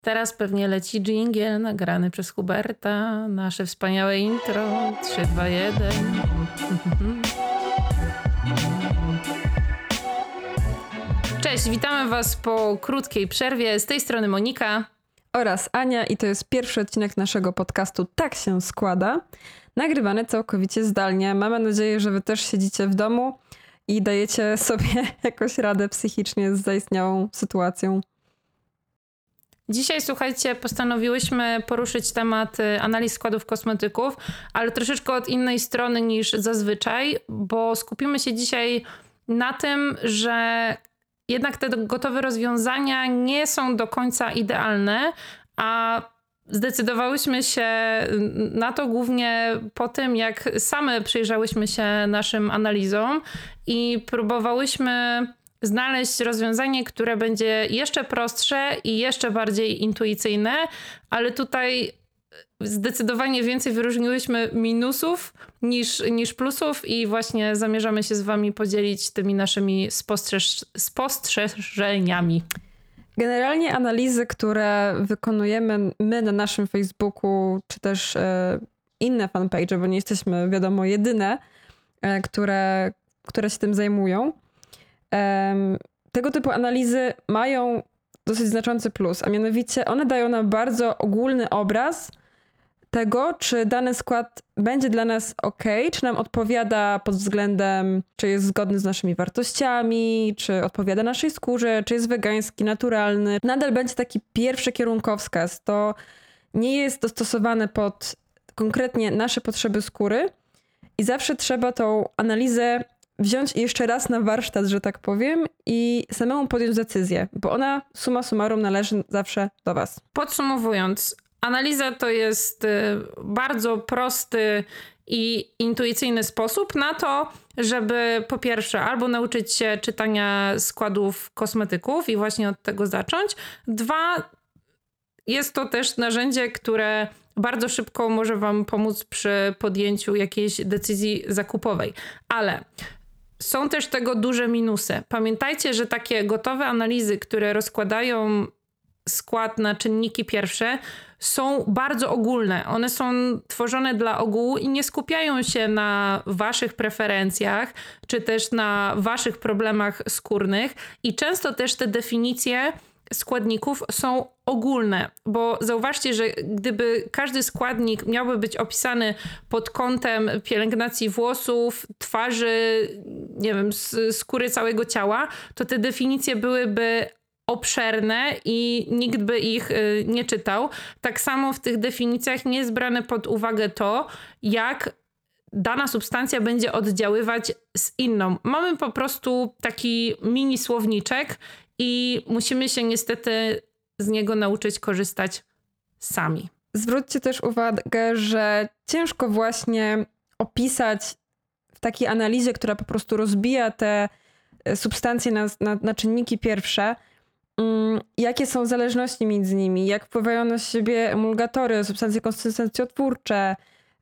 Teraz pewnie leci dżingiel nagrany przez Huberta, nasze wspaniałe intro, 3, 2, 1. Cześć, witamy Was po krótkiej przerwie. Z tej strony Monika oraz Ania i to jest pierwszy odcinek naszego podcastu Tak się składa, nagrywany całkowicie zdalnie. Mamy nadzieję, że Wy też siedzicie w domu i dajecie sobie jakoś radę psychicznie z zaistniałą sytuacją. Dzisiaj, słuchajcie, postanowiłyśmy poruszyć temat analiz składów kosmetyków, ale troszeczkę od innej strony niż zazwyczaj, bo skupimy się dzisiaj na tym, że jednak te gotowe rozwiązania nie są do końca idealne, a zdecydowałyśmy się na to głównie po tym, jak same przyjrzałyśmy się naszym analizom i próbowałyśmy znaleźć rozwiązanie, które będzie jeszcze prostsze i jeszcze bardziej intuicyjne, ale tutaj zdecydowanie więcej wyróżniłyśmy minusów niż plusów i właśnie zamierzamy się z wami podzielić tymi naszymi spostrzeżeniami. Generalnie analizy, które wykonujemy my na naszym Facebooku, czy też inne fanpage, bo nie jesteśmy, wiadomo, jedyne, które się tym zajmują. Tego typu analizy mają dosyć znaczący plus, a mianowicie one dają nam bardzo ogólny obraz tego, czy dany skład będzie dla nas ok, czy nam odpowiada pod względem, czy jest zgodny z naszymi wartościami, czy odpowiada naszej skórze, czy jest wegański, naturalny. Nadal będzie taki pierwszy kierunkowskaz. To nie jest dostosowane pod konkretnie nasze potrzeby skóry i zawsze trzeba tą analizę wziąć jeszcze raz na warsztat, że tak powiem, i samemu podjąć decyzję, bo ona summa summarum należy zawsze do was. Podsumowując, analiza to jest bardzo prosty i intuicyjny sposób na to, żeby po pierwsze albo nauczyć się czytania składów kosmetyków i właśnie od tego zacząć. 2, jest to też narzędzie, które bardzo szybko może wam pomóc przy podjęciu jakiejś decyzji zakupowej. Ale są też tego duże minusy. Pamiętajcie, że takie gotowe analizy, które rozkładają skład na czynniki pierwsze, są bardzo ogólne. One są tworzone dla ogółu i nie skupiają się na waszych preferencjach, czy też na waszych problemach skórnych. I często też te definicje składników są ogólne, bo zauważcie, że gdyby każdy składnik miałby być opisany pod kątem pielęgnacji włosów, twarzy, nie wiem, skóry całego ciała, to te definicje byłyby obszerne i nikt by ich nie czytał. Tak samo w tych definicjach nie jest brane pod uwagę to, jak dana substancja będzie oddziaływać z inną. Mamy po prostu taki mini słowniczek i musimy się niestety z niego nauczyć korzystać sami. Zwróćcie też uwagę, że ciężko właśnie opisać w takiej analizie, która po prostu rozbija te substancje na czynniki pierwsze, jakie są zależności między nimi, jak wpływają na siebie emulgatory, substancje konsystencjotwórcze,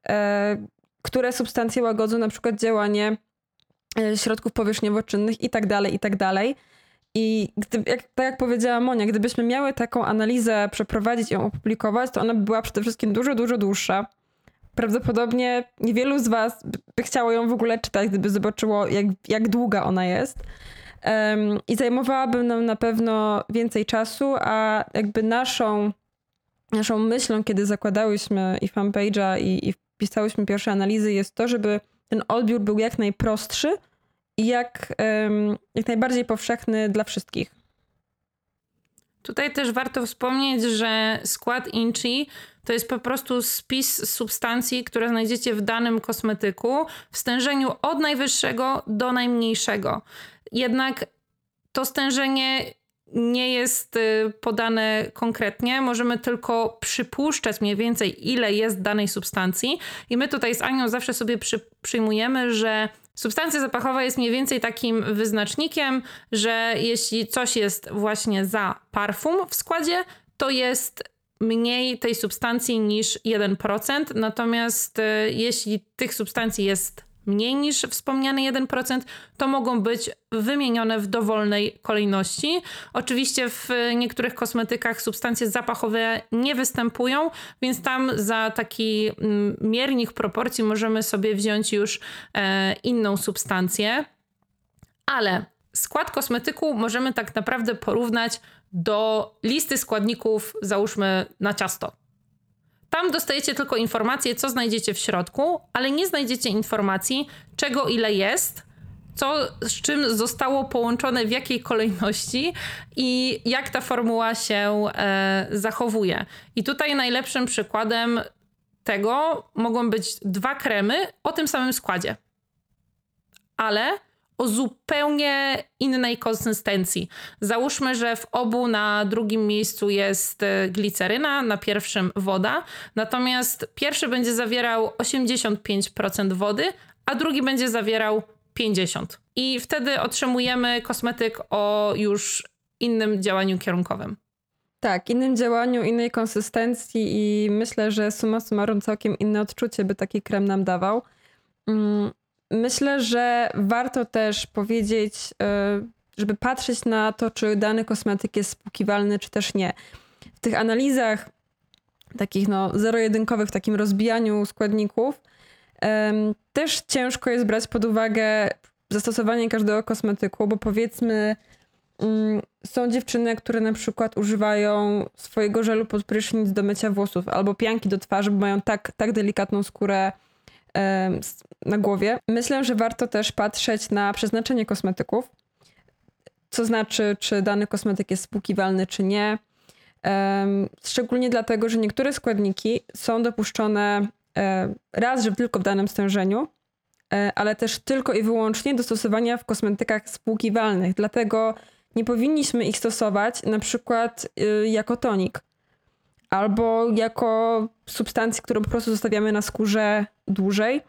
które substancje łagodzą na przykład działanie środków powierzchniowo-czynnych i tak dalej. I tak jak powiedziała Monia, gdybyśmy miały taką analizę przeprowadzić i ją opublikować, to ona by była przede wszystkim dużo, dużo dłuższa. Prawdopodobnie niewielu z was by chciało ją w ogóle czytać, gdyby zobaczyło, jak długa ona jest. I zajmowałaby nam na pewno więcej czasu, a jakby naszą myślą, kiedy zakładałyśmy i fanpage'a i wpisałyśmy pierwsze analizy, jest to, żeby ten odbiór był jak najprostszy i jak najbardziej powszechny dla wszystkich. Tutaj też warto wspomnieć, że skład INCI to jest po prostu spis substancji, które znajdziecie w danym kosmetyku w stężeniu od najwyższego do najmniejszego. Jednak to stężenie nie jest podane konkretnie. Możemy tylko przypuszczać mniej więcej, ile jest danej substancji. I my tutaj z Anią zawsze sobie przyjmujemy, że substancja zapachowa jest mniej więcej takim wyznacznikiem, że jeśli coś jest właśnie za parfum w składzie, to jest mniej tej substancji niż 1%. Natomiast jeśli tych substancji jest mniej niż wspomniany 1%, to mogą być wymienione w dowolnej kolejności. Oczywiście w niektórych kosmetykach substancje zapachowe nie występują, więc tam za taki miernik proporcji możemy sobie wziąć już inną substancję. Ale skład kosmetyku możemy tak naprawdę porównać do listy składników, załóżmy na ciasto. Tam dostajecie tylko informację, co znajdziecie w środku, ale nie znajdziecie informacji, czego ile jest, co z czym zostało połączone, w jakiej kolejności i jak ta formuła się zachowuje. I tutaj najlepszym przykładem tego mogą być 2 kremy o tym samym składzie. Ale o zupełnie innej konsystencji. Załóżmy, że w obu na drugim miejscu jest gliceryna, na pierwszym woda, natomiast pierwszy będzie zawierał 85% wody, a drugi będzie zawierał 50%. I wtedy otrzymujemy kosmetyk o już innym działaniu kierunkowym. Tak, innym działaniu, innej konsystencji i myślę, że summa summarum całkiem inne odczucie by taki krem nam dawał. Myślę, że warto też powiedzieć, żeby patrzeć na to, czy dany kosmetyk jest spłukiwalny, czy też nie. W tych analizach takich zero-jedynkowych, w takim rozbijaniu składników też ciężko jest brać pod uwagę zastosowanie każdego kosmetyku, bo powiedzmy są dziewczyny, które na przykład używają swojego żelu pod prysznic do mycia włosów albo pianki do twarzy, bo mają tak delikatną skórę na głowie. Myślę, że warto też patrzeć na przeznaczenie kosmetyków. Co znaczy, czy dany kosmetyk jest spłukiwalny, czy nie. Szczególnie dlatego, że niektóre składniki są dopuszczone raz, że tylko w danym stężeniu, ale też tylko i wyłącznie do stosowania w kosmetykach spłukiwalnych. Dlatego nie powinniśmy ich stosować na przykład jako tonik albo jako substancję, którą po prostu zostawiamy na skórze dłużej,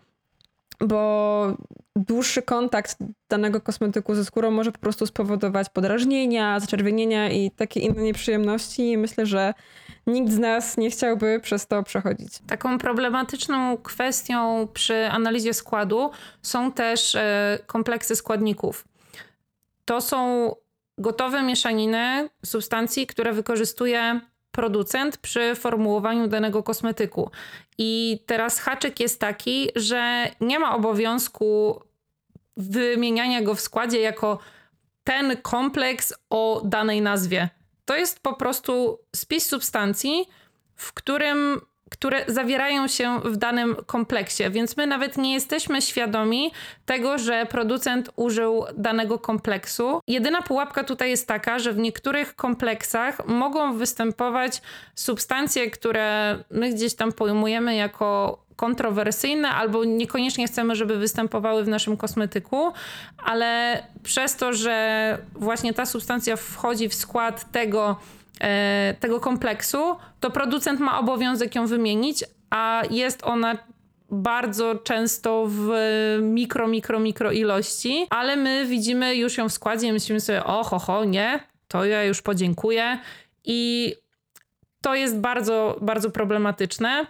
bo dłuższy kontakt danego kosmetyku ze skórą może po prostu spowodować podrażnienia, zaczerwienienia i takie inne nieprzyjemności. I myślę, że nikt z nas nie chciałby przez to przechodzić. Taką problematyczną kwestią przy analizie składu są też kompleksy składników. To są gotowe mieszaniny substancji, które wykorzystuje producent przy formułowaniu danego kosmetyku. I teraz haczyk jest taki, że nie ma obowiązku wymieniania go w składzie jako ten kompleks o danej nazwie. To jest po prostu spis substancji, które zawierają się w danym kompleksie, więc my nawet nie jesteśmy świadomi tego, że producent użył danego kompleksu. Jedyna pułapka tutaj jest taka, że w niektórych kompleksach mogą występować substancje, które my gdzieś tam pojmujemy jako kontrowersyjne albo niekoniecznie chcemy, żeby występowały w naszym kosmetyku, ale przez to, że właśnie ta substancja wchodzi w skład tego kompleksu, to producent ma obowiązek ją wymienić, a jest ona bardzo często w mikro ilości, ale my widzimy już ją w składzie i myślimy sobie, nie, to ja już podziękuję i to jest bardzo, bardzo problematyczne,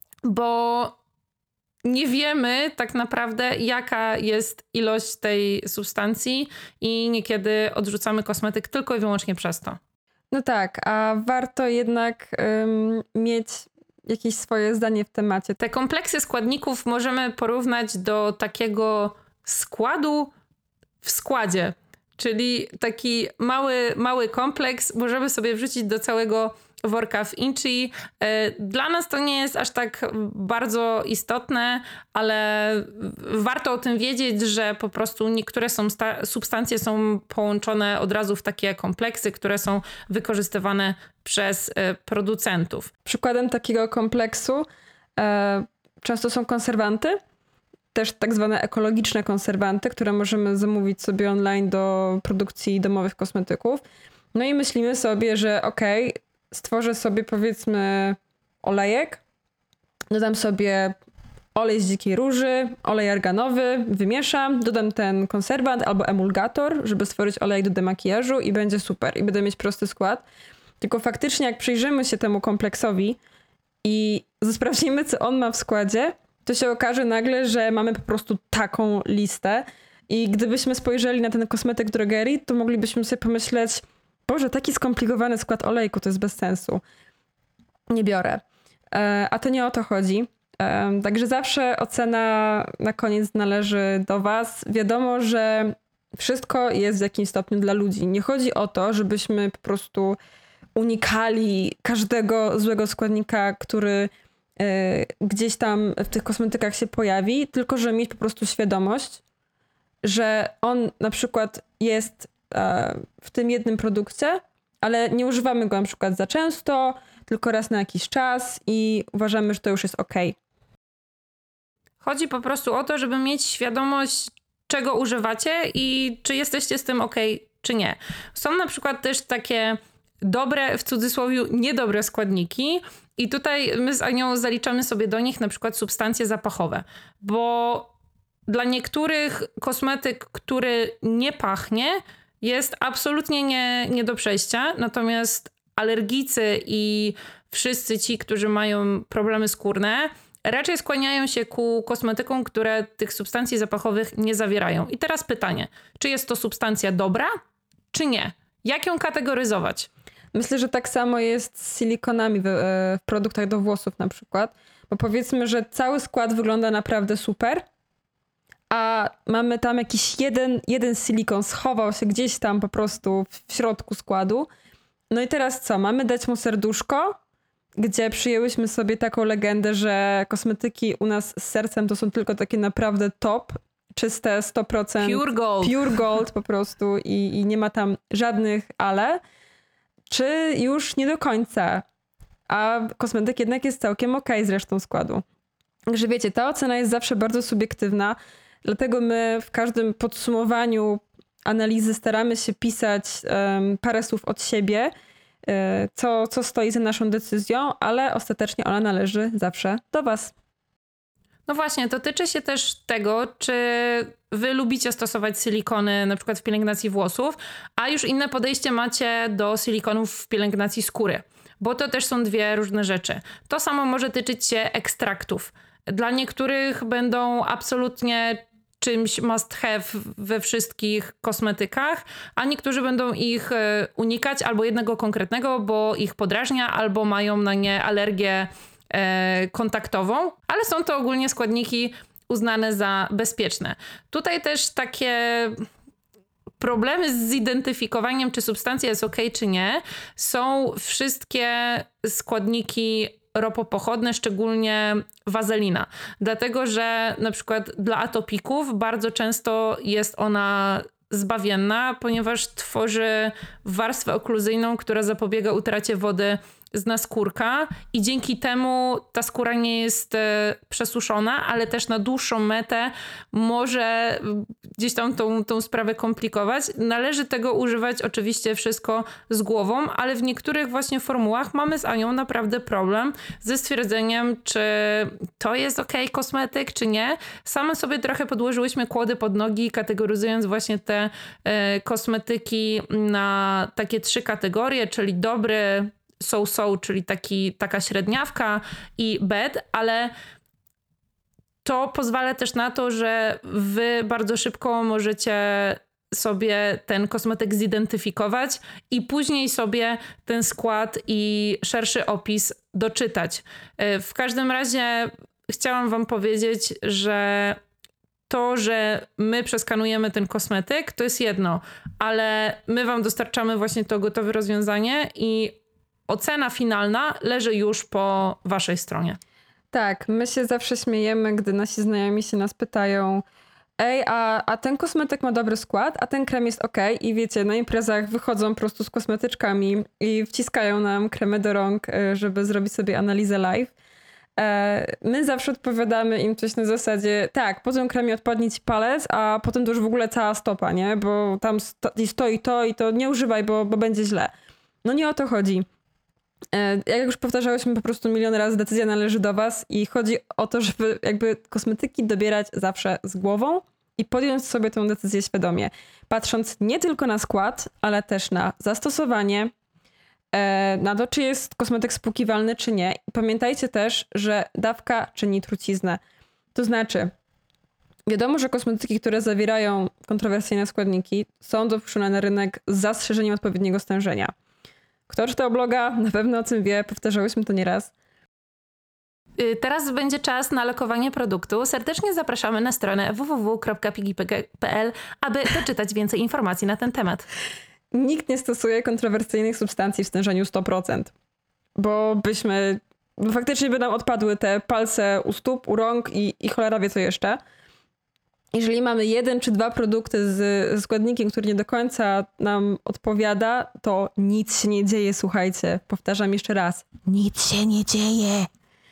bo nie wiemy tak naprawdę, jaka jest ilość tej substancji i niekiedy odrzucamy kosmetyk tylko i wyłącznie przez to. No tak, a warto jednak mieć jakieś swoje zdanie w temacie. Te kompleksy składników możemy porównać do takiego składu w składzie, czyli taki mały kompleks możemy sobie wrzucić do całego worka w Inchi. Dla nas to nie jest aż tak bardzo istotne, ale warto o tym wiedzieć, że po prostu niektóre substancje są połączone od razu w takie kompleksy, które są wykorzystywane przez producentów. Przykładem takiego kompleksu często są konserwanty, też tak zwane ekologiczne konserwanty, które możemy zamówić sobie online do produkcji domowych kosmetyków. No i myślimy sobie, że stworzę sobie powiedzmy olejek, dodam sobie olej z dzikiej róży, olej arganowy, wymieszam, dodam ten konserwant albo emulgator, żeby stworzyć olej do demakijażu i będzie super i będę mieć prosty skład. Tylko faktycznie jak przyjrzymy się temu kompleksowi i sprawdzimy, co on ma w składzie, to się okaże nagle, że mamy po prostu taką listę i gdybyśmy spojrzeli na ten kosmetyk drogerii, to moglibyśmy sobie pomyśleć, Boże, taki skomplikowany skład olejku, to jest bez sensu. Nie biorę. A to nie o to chodzi. Także zawsze ocena na koniec należy do was. Wiadomo, że wszystko jest w jakimś stopniu dla ludzi. Nie chodzi o to, żebyśmy po prostu unikali każdego złego składnika, który gdzieś tam w tych kosmetykach się pojawi, tylko że mieć po prostu świadomość, że on na przykład jest w tym jednym produkcie, ale nie używamy go na przykład za często, tylko raz na jakiś czas i uważamy, że to już jest okej. Chodzi po prostu o to, żeby mieć świadomość, czego używacie i czy jesteście z tym okej, czy nie. Są na przykład też takie dobre, w cudzysłowie niedobre składniki i tutaj my z Anią zaliczamy sobie do nich na przykład substancje zapachowe, bo dla niektórych kosmetyk, który nie pachnie, jest absolutnie nie do przejścia, natomiast alergicy i wszyscy ci, którzy mają problemy skórne, raczej skłaniają się ku kosmetykom, które tych substancji zapachowych nie zawierają. I teraz pytanie, czy jest to substancja dobra, czy nie? Jak ją kategoryzować? Myślę, że tak samo jest z silikonami w produktach do włosów na przykład, bo powiedzmy, że cały skład wygląda naprawdę super, a mamy tam jakiś jeden silikon, schował się gdzieś tam po prostu w środku składu. No i teraz co? Mamy dać mu serduszko, gdzie przyjęłyśmy sobie taką legendę, że kosmetyki u nas z sercem to są tylko takie naprawdę top, czyste 100%. Pure gold. Pure gold po prostu i nie ma tam żadnych ale. Czy już nie do końca? A kosmetyk jednak jest całkiem okej z resztą składu. Także wiecie, ta ocena jest zawsze bardzo subiektywna, dlatego my w każdym podsumowaniu analizy staramy się pisać parę słów od siebie, co stoi za naszą decyzją, ale ostatecznie ona należy zawsze do was. No właśnie, to tyczy się też tego, czy wy lubicie stosować silikony na przykład w pielęgnacji włosów, a już inne podejście macie do silikonów w pielęgnacji skóry, bo to też są dwie różne rzeczy. To samo może tyczyć się ekstraktów. Dla niektórych będą absolutnie czymś must have we wszystkich kosmetykach, a niektórzy będą ich unikać albo jednego konkretnego, bo ich podrażnia, albo mają na nie alergię kontaktową, ale są to ogólnie składniki uznane za bezpieczne. Tutaj też takie problemy z zidentyfikowaniem, czy substancja jest okej, czy nie, są wszystkie składniki ropopochodne, szczególnie wazelina. Dlatego, że na przykład dla atopików bardzo często jest ona zbawienna, ponieważ tworzy warstwę okluzyjną, która zapobiega utracie wody z naskórka i dzięki temu ta skóra nie jest przesuszona, ale też na dłuższą metę może gdzieś tam tą sprawę komplikować. Należy tego używać oczywiście wszystko z głową, ale w niektórych właśnie formułach mamy z Anią naprawdę problem ze stwierdzeniem, czy to jest okej kosmetyk, czy nie. Same sobie trochę podłożyłyśmy kłody pod nogi, kategoryzując właśnie te kosmetyki na takie 3 kategorie, czyli dobry, so-so, czyli taka średniawka i bad, ale to pozwala też na to, że wy bardzo szybko możecie sobie ten kosmetyk zidentyfikować i później sobie ten skład i szerszy opis doczytać. W każdym razie chciałam wam powiedzieć, że to, że my przeskanujemy ten kosmetyk, to jest jedno, ale my wam dostarczamy właśnie to gotowe rozwiązanie i ocena finalna leży już po waszej stronie. Tak, my się zawsze śmiejemy, gdy nasi znajomi się nas pytają: ej, a ten kosmetyk ma dobry skład, a ten krem jest okej. I wiecie, na imprezach wychodzą po prostu z kosmetyczkami i wciskają nam kremy do rąk, żeby zrobić sobie analizę live. My zawsze odpowiadamy im coś na zasadzie: tak, po tym kremie odpadnie ci palec, a potem to już w ogóle cała stopa, nie? Bo tam stoi to i to nie używaj, bo będzie źle. No nie o to chodzi. Jak już powtarzałyśmy po prostu milion razy, decyzja należy do was i chodzi o to, żeby jakby kosmetyki dobierać zawsze z głową i podjąć sobie tę decyzję świadomie, patrząc nie tylko na skład, ale też na zastosowanie, na to, czy jest kosmetyk spłukiwalny, czy nie. I pamiętajcie też, że dawka czyni truciznę. To znaczy, wiadomo, że kosmetyki, które zawierają kontrowersyjne składniki, są dopuszczone na rynek z zastrzeżeniem odpowiedniego stężenia. Kto czytał bloga, na pewno o tym wie, powtarzałyśmy to nieraz. Teraz będzie czas na lokowanie produktu. Serdecznie zapraszamy na stronę www.piggy.pl, aby doczytać więcej informacji na ten temat. Nikt nie stosuje kontrowersyjnych substancji w stężeniu 100%, bo faktycznie by nam odpadły te palce u stóp, u rąk i cholera wie co jeszcze. Jeżeli mamy 1 czy 2 produkty z składnikiem, który nie do końca nam odpowiada, to nic się nie dzieje, słuchajcie. Powtarzam jeszcze raz. Nic się nie dzieje.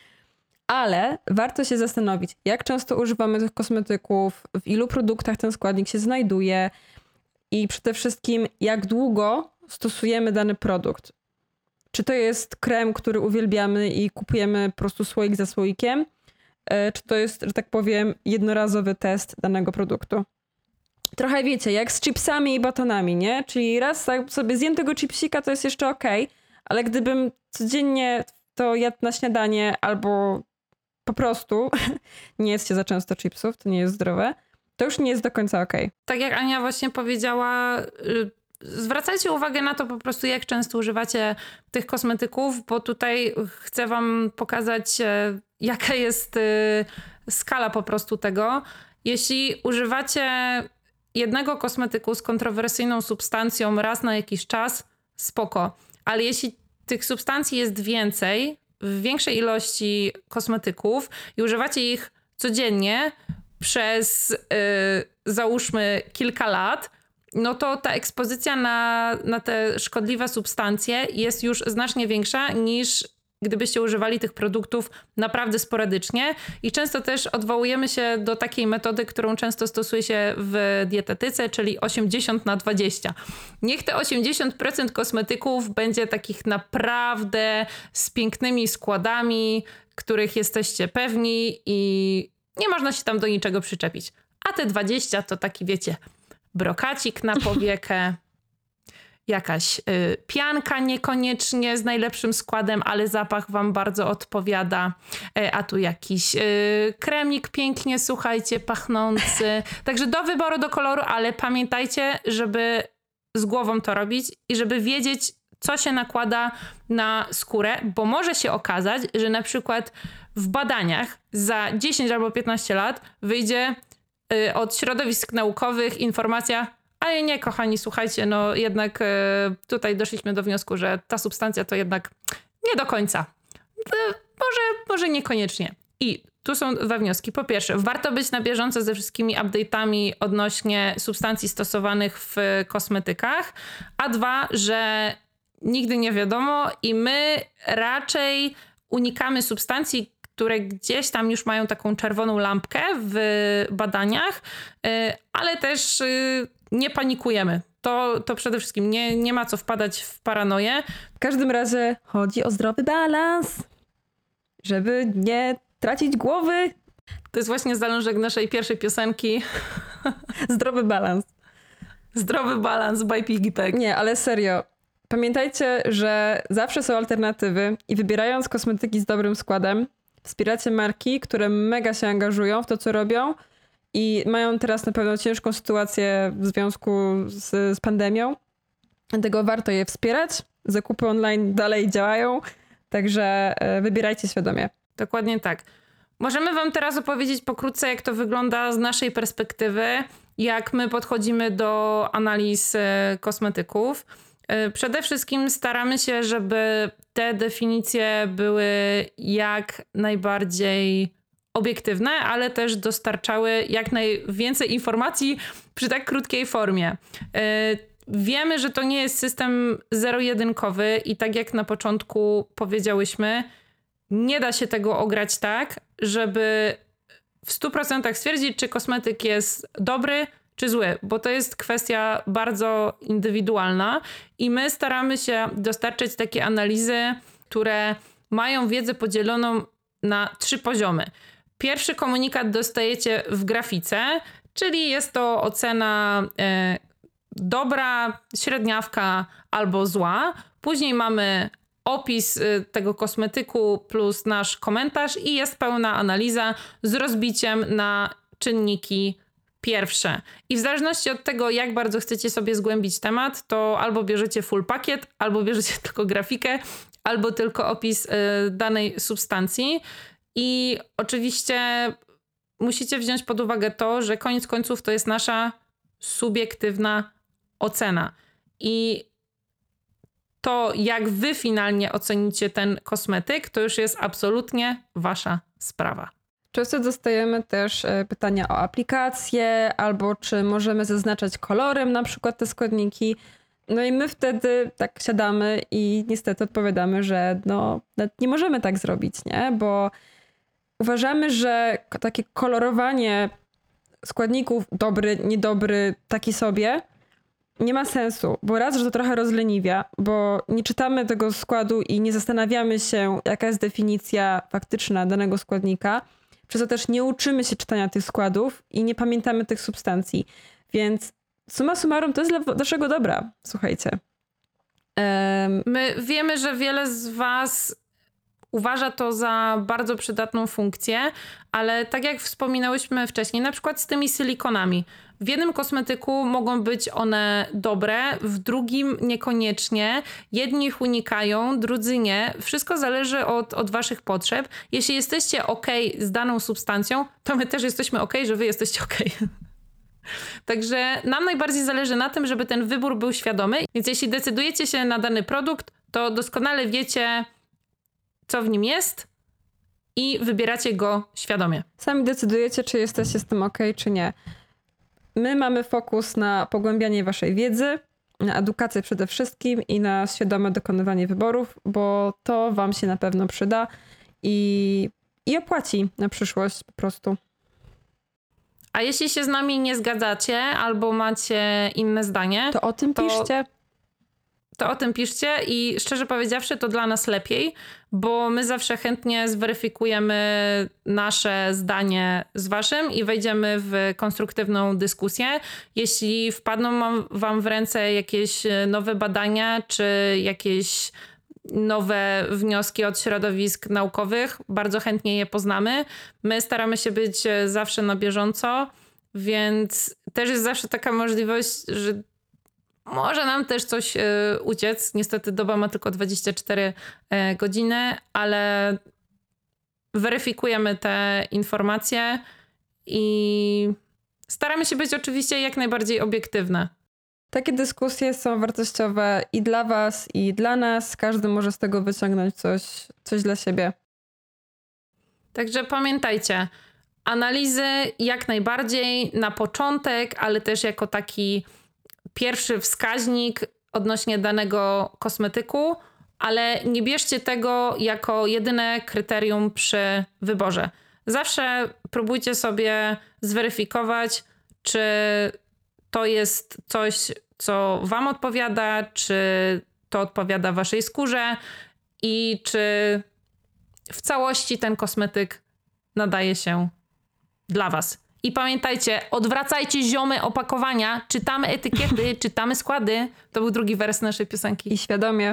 Ale warto się zastanowić, jak często używamy tych kosmetyków, w ilu produktach ten składnik się znajduje i przede wszystkim, jak długo stosujemy dany produkt. Czy to jest krem, który uwielbiamy i kupujemy po prostu słoik za słoikiem, czy to jest, że tak powiem, jednorazowy test danego produktu. Trochę wiecie, jak z chipsami i batonami, nie? Czyli raz tak sobie zjem tego chipsika, to jest jeszcze okej, ale gdybym codziennie to jadł na śniadanie albo po prostu nie jedzcie za często chipsów, to nie jest zdrowe, to już nie jest do końca okej. Tak jak Ania właśnie powiedziała, zwracajcie uwagę na to po prostu, jak często używacie tych kosmetyków, bo tutaj chcę wam pokazać, jaka jest skala po prostu tego. Jeśli używacie jednego kosmetyku z kontrowersyjną substancją raz na jakiś czas, spoko. Ale jeśli tych substancji jest więcej, w większej ilości kosmetyków i używacie ich codziennie przez załóżmy kilka lat, no to ta ekspozycja na te szkodliwe substancje jest już znacznie większa niż gdybyście używali tych produktów naprawdę sporadycznie. I często też odwołujemy się do takiej metody, którą często stosuje się w dietetyce, czyli 80/20. Niech te 80% kosmetyków będzie takich naprawdę z pięknymi składami, których jesteście pewni i nie można się tam do niczego przyczepić. A te 20 to taki, wiecie, brokacik na powiekę, jakaś pianka niekoniecznie z najlepszym składem, ale zapach wam bardzo odpowiada, a tu jakiś kremik pięknie, słuchajcie, pachnący. Także do wyboru, do koloru, ale pamiętajcie, żeby z głową to robić i żeby wiedzieć, co się nakłada na skórę, bo może się okazać, że na przykład w badaniach za 10 albo 15 lat wyjdzie od środowisk naukowych informacja, ale nie, kochani, słuchajcie, no jednak tutaj doszliśmy do wniosku, że ta substancja to jednak nie do końca. Może niekoniecznie. I tu są 2 wnioski. Po pierwsze, warto być na bieżąco ze wszystkimi update'ami odnośnie substancji stosowanych w kosmetykach, a 2, że nigdy nie wiadomo i my raczej unikamy substancji, które gdzieś tam już mają taką czerwoną lampkę w badaniach, ale też nie panikujemy. To przede wszystkim nie ma co wpadać w paranoję. W każdym razie chodzi o zdrowy balans, żeby nie tracić głowy. To jest właśnie zalążek naszej pierwszej piosenki. Zdrowy balans. Zdrowy balans by Piggy Peg. Nie, ale serio. Pamiętajcie, że zawsze są alternatywy i wybierając kosmetyki z dobrym składem, wspieracie marki, które mega się angażują w to, co robią i mają teraz na pewno ciężką sytuację w związku z pandemią. Dlatego warto je wspierać. Zakupy online dalej działają, także wybierajcie świadomie. Dokładnie tak. Możemy wam teraz opowiedzieć pokrótce, jak to wygląda z naszej perspektywy, jak my podchodzimy do analiz kosmetyków. Przede wszystkim staramy się, żeby te definicje były jak najbardziej obiektywne, ale też dostarczały jak najwięcej informacji przy tak krótkiej formie. Wiemy, że to nie jest system zero-jedynkowy i tak jak na początku powiedziałyśmy, nie da się tego ograć tak, żeby w 100% stwierdzić, czy kosmetyk jest dobry, czy zły, bo to jest kwestia bardzo indywidualna i my staramy się dostarczyć takie analizy, które mają wiedzę podzieloną na 3 poziomy. Pierwszy komunikat dostajecie w grafice, czyli jest to ocena dobra, średniawka albo zła. Później mamy opis tego kosmetyku plus nasz komentarz i jest pełna analiza z rozbiciem na czynniki pierwsze. I w zależności od tego, jak bardzo chcecie sobie zgłębić temat, to albo bierzecie full pakiet, albo bierzecie tylko grafikę, albo tylko opis danej substancji. I oczywiście musicie wziąć pod uwagę to, że koniec końców to jest nasza subiektywna ocena. I to, jak wy finalnie ocenicie ten kosmetyk, to już jest absolutnie wasza sprawa. Często dostajemy też pytania o aplikacje, albo czy możemy zaznaczać kolorem na przykład te składniki. No i my wtedy tak siadamy i niestety odpowiadamy, że no nie możemy tak zrobić, nie? Bo uważamy, że takie kolorowanie składników, dobry, niedobry, taki sobie, nie ma sensu, bo raz, że to trochę rozleniwia, bo nie czytamy tego składu i nie zastanawiamy się, jaka jest definicja faktyczna danego składnika, przez to też nie uczymy się czytania tych składów i nie pamiętamy tych substancji. Więc summa summarum to jest dla waszego dobra, słuchajcie. My wiemy, że wiele z was uważa to za bardzo przydatną funkcję, ale tak jak wspominałyśmy wcześniej, na przykład z tymi silikonami. W jednym kosmetyku mogą być one dobre, w drugim niekoniecznie. Jedni ich unikają, drudzy nie. Wszystko zależy od waszych potrzeb. Jeśli jesteście okej z daną substancją, to my też jesteśmy okej, że wy jesteście okej. Także nam najbardziej zależy na tym, żeby ten wybór był świadomy. Więc jeśli decydujecie się na dany produkt, to doskonale wiecie, co w nim jest i wybieracie go świadomie. Sami decydujecie, czy jesteście z tym okej, czy nie. My mamy fokus na pogłębianie waszej wiedzy, na edukację przede wszystkim i na świadome dokonywanie wyborów, bo to wam się na pewno przyda i opłaci na przyszłość po prostu. A jeśli się z nami nie zgadzacie albo macie inne zdanie, to o tym piszcie. To o tym piszcie i szczerze powiedziawszy to dla nas lepiej, bo my zawsze chętnie zweryfikujemy nasze zdanie z waszym i wejdziemy w konstruktywną dyskusję. Jeśli wpadną wam w ręce jakieś nowe badania czy jakieś nowe wnioski od środowisk naukowych, bardzo chętnie je poznamy. My staramy się być zawsze na bieżąco, więc też jest zawsze taka możliwość, że może nam też coś uciec. Niestety doba ma tylko 24 godziny, ale weryfikujemy te informacje i staramy się być oczywiście jak najbardziej obiektywne. Takie dyskusje są wartościowe i dla was, i dla nas. Każdy może z tego wyciągnąć coś dla siebie. Także pamiętajcie, analizy jak najbardziej na początek, ale też jako taki pierwszy wskaźnik odnośnie danego kosmetyku, ale nie bierzcie tego jako jedyne kryterium przy wyborze. Zawsze próbujcie sobie zweryfikować, czy to jest coś, co wam odpowiada, czy to odpowiada waszej skórze i czy w całości ten kosmetyk nadaje się dla was. I pamiętajcie, odwracajcie ziomy opakowania, czytamy etykiety, czytamy składy. To był drugi wers naszej piosenki. I świadomie.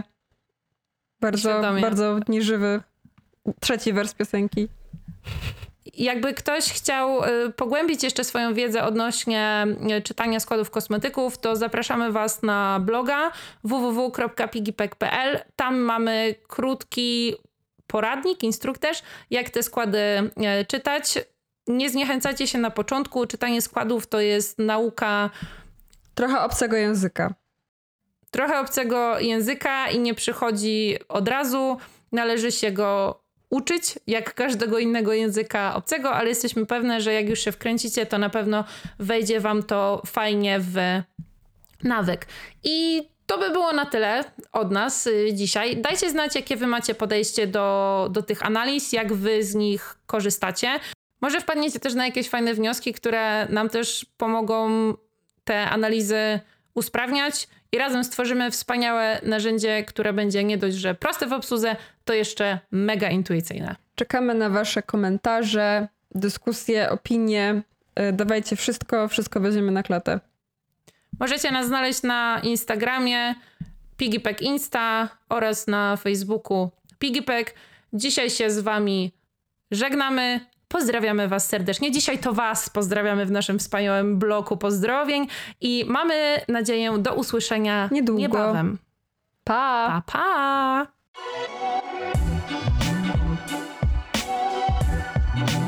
Bardzo nieżywy. Trzeci wers piosenki. Jakby ktoś chciał pogłębić jeszcze swoją wiedzę odnośnie czytania składów kosmetyków, to zapraszamy was na bloga www.piggypack.pl. Tam mamy krótki poradnik, instruktaż, jak te składy czytać. Nie zniechęcajcie się na początku. Czytanie składów to jest nauka trochę obcego języka. Trochę obcego języka i nie przychodzi od razu. Należy się go uczyć, jak każdego innego języka obcego, ale jesteśmy pewne, że jak już się wkręcicie, to na pewno wejdzie wam to fajnie w nawyk. I to by było na tyle od nas dzisiaj. Dajcie znać, jakie wy macie podejście do tych analiz, jak wy z nich korzystacie. Może wpadniecie też na jakieś fajne wnioski, które nam też pomogą te analizy usprawniać i razem stworzymy wspaniałe narzędzie, które będzie nie dość, że proste w obsłudze, to jeszcze mega intuicyjne. Czekamy na wasze komentarze, dyskusje, opinie. Dawajcie wszystko weźmiemy na klatę. Możecie nas znaleźć na Instagramie Piggypack Insta oraz na Facebooku Piggypack. Dzisiaj się z wami żegnamy. Pozdrawiamy was serdecznie. Dzisiaj to was pozdrawiamy w naszym wspaniałym bloku pozdrowień i mamy nadzieję do usłyszenia niedługo. Niebawem. Pa! Pa, pa!